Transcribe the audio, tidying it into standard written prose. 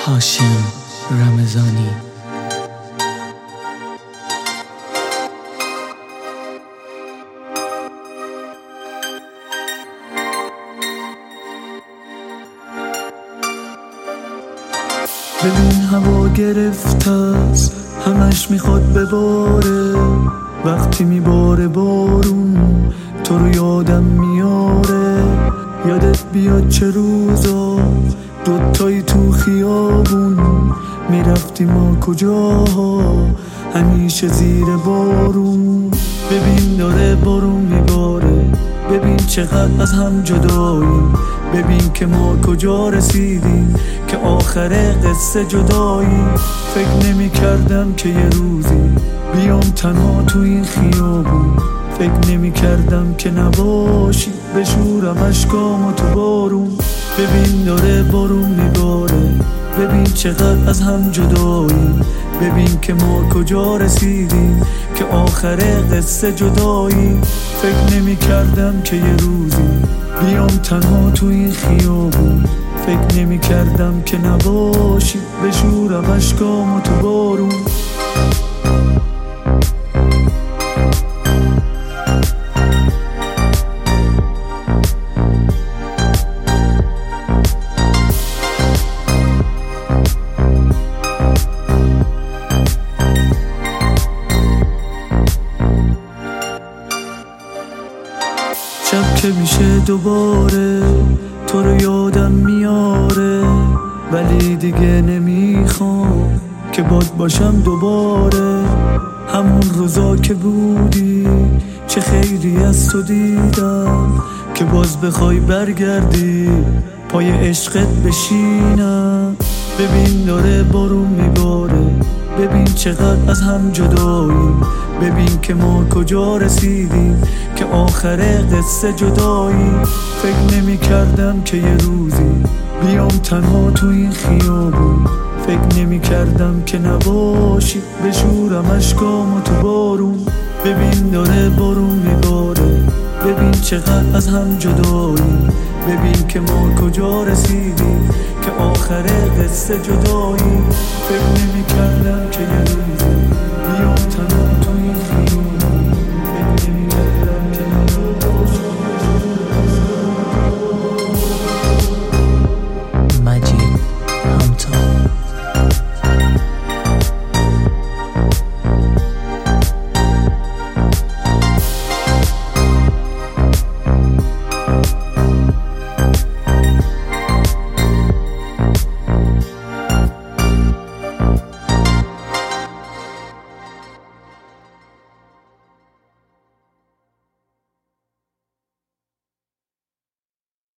هاشم رمضانی. ببین هوا گرفته است، همش میخواد بباره. وقتی میباره بارون تو رو یادم میاره. یادت بیاد چه روزا دوتایی تو خیابون میرفتیم ما کجاها، همیشه زیر بارون. ببین داره بارون میباره، ببین چقدر از هم جداییم. ببین که ما کجا رسیدیم، که آخر قصه جدایی. فکر نمی کردم که یه روزی بیام تنها تو این خیابون. فکر نمی کردم که نباشی بشورم اشکامو تو بارون. ببین داره بارون میباره، ببین چقدر از هم جدایی. ببین که ما کجا رسیدیم، که آخر قصه جدایی. فکر نمی کردم که یه روزی بیام تنها تو این خیابون. فکر نمی کردم که نباشی بشورم اشکامو تو بارون. شب که میشه دوباره تو رو یادم میاره، ولی دیگه نمیخوام که باد باشم دوباره. همون روزا که بودی چه خیری از تو دیدم، که باز بخوای برگردی پای عشقت بشینم. ببین داره بارون میباره، ببین چقدر از هم جداییم. ببین که ما کجا رسیدیم، که آخر قصه جدایی. فکر نمی کردم که یه روزی بیام تنها تو این خیابون. فکر نمی کردم که نباشی بشورم اشکامو تو بارون. ببین داره بارون میباره، ببین چقدر از هم جدایی. ببین که ما کجا رسیدیم، که آخر قصه جدایی. فکر نمی کردم که یه روزی بیام تنها تو